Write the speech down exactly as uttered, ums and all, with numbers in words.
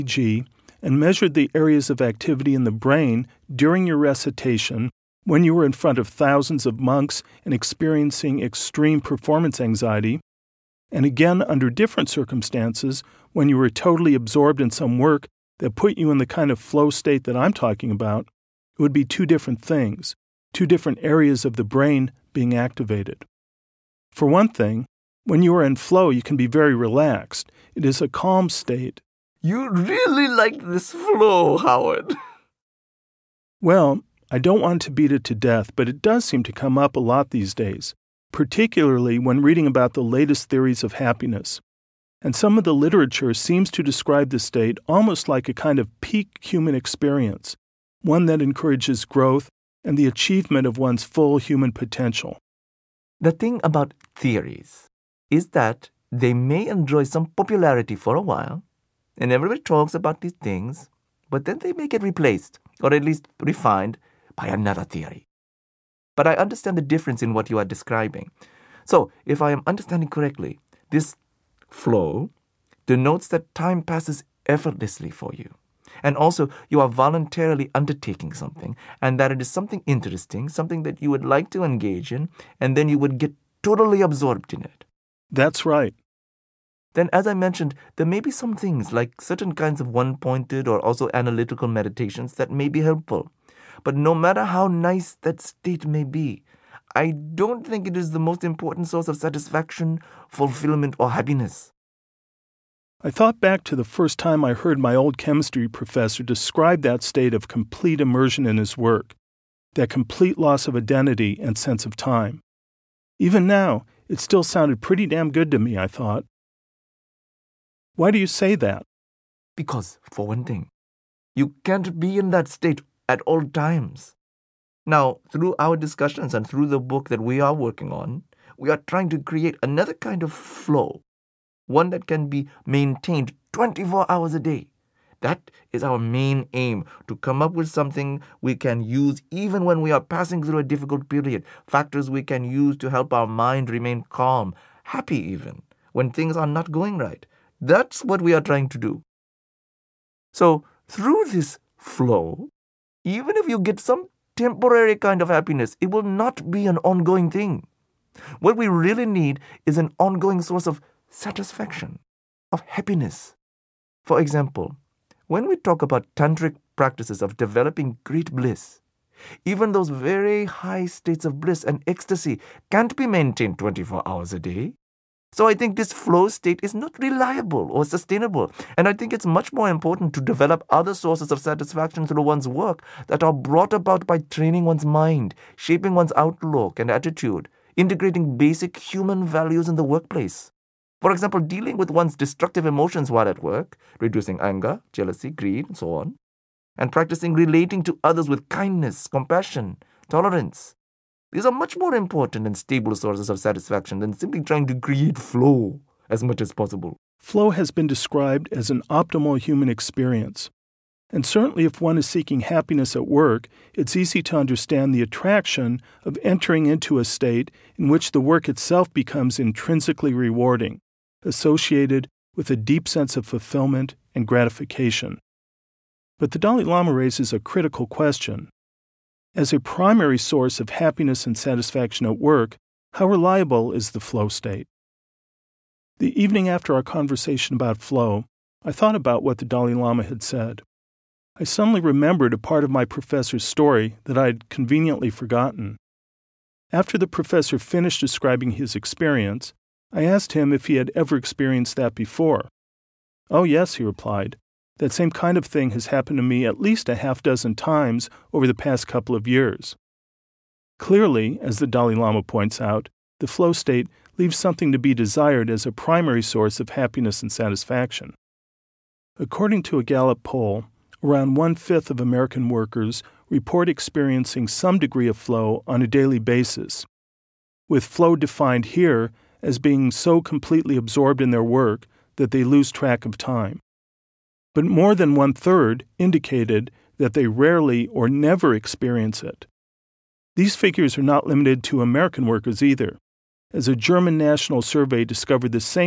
E E G and measured the areas of activity in the brain during your recitation when you were in front of thousands of monks and experiencing extreme performance anxiety, and again under different circumstances when you were totally absorbed in some work that put you in the kind of flow state that I'm talking about, it would be two different things, two different areas of the brain being activated. For one thing, when you are in flow, you can be very relaxed. It is a calm state. You really like this flow, Howard. Well, I don't want to beat it to death, but it does seem to come up a lot these days, particularly when reading about the latest theories of happiness. And some of the literature seems to describe the state almost like a kind of peak human experience, one that encourages growth and the achievement of one's full human potential. The thing about theories is that they may enjoy some popularity for a while, and everybody talks about these things, but then they may get replaced, or at least refined, by another theory. But I understand the difference in what you are describing. So, if I am understanding correctly, this flow denotes that time passes effortlessly for you. And also, you are voluntarily undertaking something, and that it is something interesting, something that you would like to engage in, and then you would get totally absorbed in it. That's right. Then, as I mentioned, there may be some things like certain kinds of one-pointed or also analytical meditations that may be helpful. But no matter how nice that state may be, I don't think it is the most important source of satisfaction, fulfillment, or happiness. I thought back to the first time I heard my old chemistry professor describe that state of complete immersion in his work, that complete loss of identity and sense of time. Even now, it still sounded pretty damn good to me, I thought. Why do you say that? Because, for one thing, you can't be in that state at all times. Now, through our discussions and through the book that we are working on, we are trying to create another kind of flow, one that can be maintained twenty-four hours a day. That is our main aim, to come up with something we can use even when we are passing through a difficult period, factors we can use to help our mind remain calm, happy even, when things are not going right. That's what we are trying to do. So, through this flow, even if you get some temporary kind of happiness, it will not be an ongoing thing. What we really need is an ongoing source of satisfaction, of happiness. For example, when we talk about tantric practices of developing great bliss, even those very high states of bliss and ecstasy can't be maintained twenty-four hours a day. So I think this flow state is not reliable or sustainable, and I think it's much more important to develop other sources of satisfaction through one's work that are brought about by training one's mind, shaping one's outlook and attitude, integrating basic human values in the workplace. For example, dealing with one's destructive emotions while at work, reducing anger, jealousy, greed, and so on, and practicing relating to others with kindness, compassion, tolerance. These are much more important and stable sources of satisfaction than simply trying to create flow as much as possible. Flow has been described as an optimal human experience. And certainly if one is seeking happiness at work, it's easy to understand the attraction of entering into a state in which the work itself becomes intrinsically rewarding, associated with a deep sense of fulfillment and gratification. But the Dalai Lama raises a critical question. As a primary source of happiness and satisfaction at work, how reliable is the flow state? The evening after our conversation about flow, I thought about what the Dalai Lama had said. I suddenly remembered a part of my professor's story that I had conveniently forgotten. After the professor finished describing his experience, I asked him if he had ever experienced that before. "Oh, yes," he replied. "That same kind of thing has happened to me at least a half dozen times over the past couple of years." Clearly, as the Dalai Lama points out, the flow state leaves something to be desired as a primary source of happiness and satisfaction. According to a Gallup poll, around one-fifth of American workers report experiencing some degree of flow on a daily basis, with flow defined here as being so completely absorbed in their work that they lose track of time. But more than one-third indicated that they rarely or never experience it. These figures are not limited to American workers either, as a German national survey discovered the same